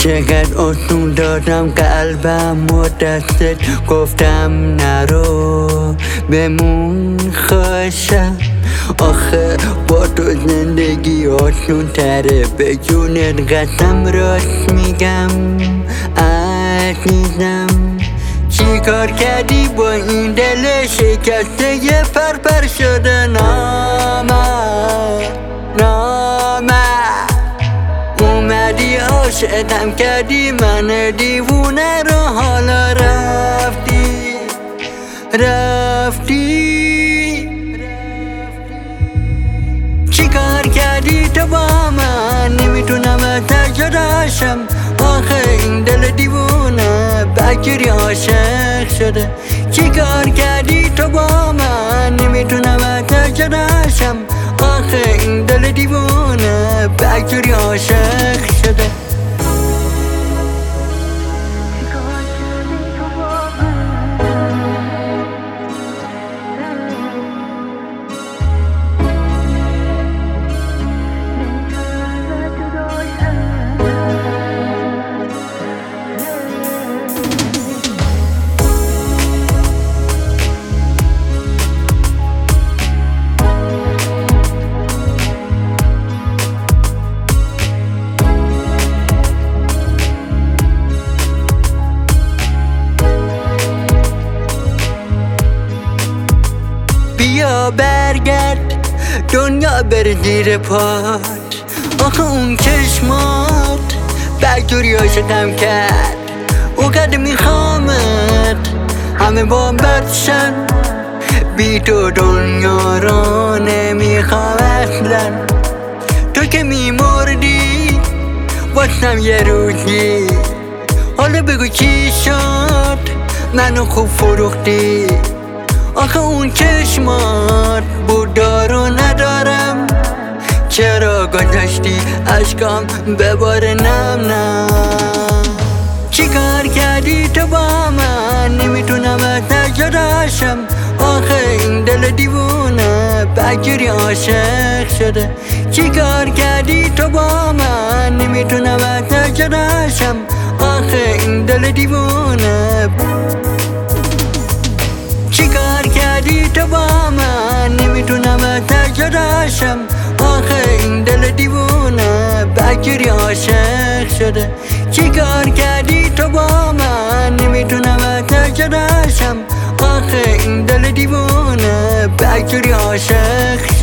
چقدر آسون دادم قلبم و دستت گفتم نرو بمون خوشم. آخه با تو زندگی آسون تره، به جونت قسم راست میگم عزیزم. چی کار کردی با این دل شکسته یه پرپر شده؟ نامه اومدی عاشقم کردی من دیوونه رو، حالا رفتی. چی کار کردی تو با من؟ نمیتونم ازت جداشم. آخه این دل دیوونه بکری عاشق شده. چی کار کردی تو با من؟ نمیتونم ازت جداشم. آخه این دل دیوونه بکری عاشق شده. بیا برگرد دنیا بر زیر پات. آخه اون چشمات بجوری عاشقم کرد. اوقات میخوامت همه با بدشن، بی تو دنیا رو نمیخوام اصلا. تو که میمردی واسم یه روزی، حالا بگو چی شد منو خوب فروختی. آخه اون چشمات بودا رو ندارم، چرا گذاشتی عشقام بباره نم. چی کار کردی تو با من؟ نمیتونم ازت جداشم. آخه این دل دیوونه بکری عاشق شده. چی کار کردی تو با من؟ نمیتونم ازت جداشم. آخه این دل دیوونه. چی کار کردی تو با من؟ نمیتونم ازت جداشم. آخه این دل دیوونه بکری عاشق شده. چی کار کردی تو با من؟ نمیتونم ازت جداشم. آخه این دل دیوونه بکری عاشق شده.